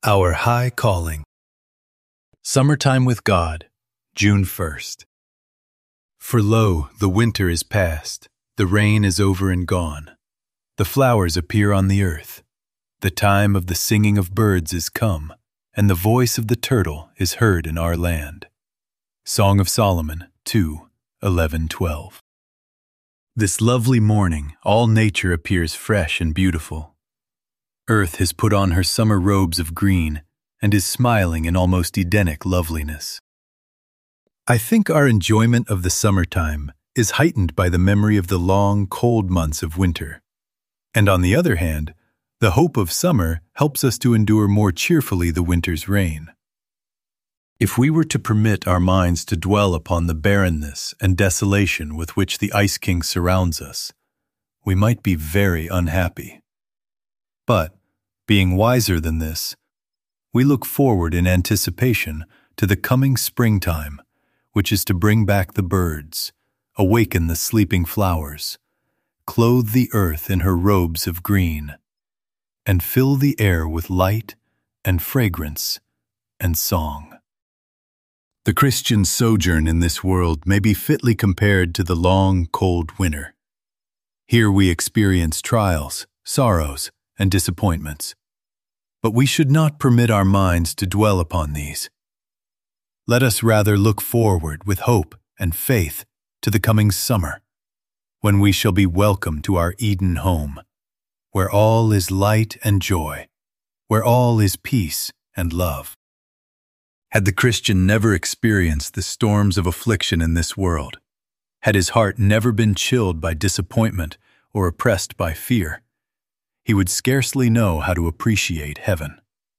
Our High Calling. Summertime with God, June 1st. For lo, the winter is past, the rain is over and gone. The flowers appear on the earth. The time of the singing of birds is come, and the voice of the turtle is heard in our land. Song of Solomon 2:11-12. This lovely morning, all nature appears fresh and beautiful. Earth has put on her summer robes of green and is smiling in almost Edenic loveliness. I think our enjoyment of the summertime is heightened by the memory of the long, cold months of winter. And on the other hand, the hope of summer helps us to endure more cheerfully the winter's rain. If we were to permit our minds to dwell upon the barrenness and desolation with which the Ice King surrounds us, we might be very unhappy. But, being wiser than this, we look forward in anticipation to the coming springtime, which is to bring back the birds, awaken the sleeping flowers, clothe the earth in her robes of green, and fill the air with light and fragrance and song. The Christian sojourn in this world may be fitly compared to the long, cold winter. Here we experience trials, sorrows, and disappointments. But we should not permit our minds to dwell upon these. Let us rather look forward with hope and faith to the coming summer, when we shall be welcome to our Eden home, where all is light and joy, where all is peace and love. Had the Christian never experienced the storms of affliction in this world, had his heart never been chilled by disappointment or oppressed by fear, he would scarcely know how to appreciate heaven.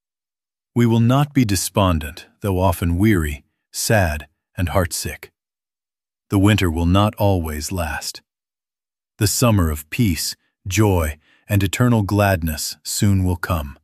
We will not be despondent, though often weary, sad, and heartsick. The winter will not always last. The summer of peace, joy, and eternal gladness soon will come.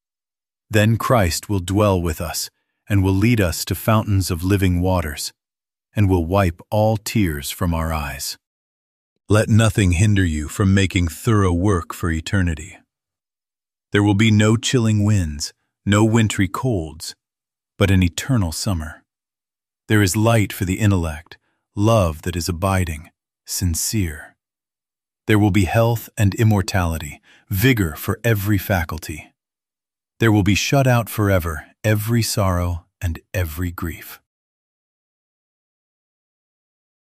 Then Christ will dwell with us and will lead us to fountains of living waters, and will wipe all tears from our eyes. Let nothing hinder you from making thorough work for eternity. There will be no chilling winds, no wintry colds, but an eternal summer. There is light for the intellect, love that is abiding, sincere. There will be health and immortality, vigor for every faculty. There will be shut out forever every sorrow and every grief.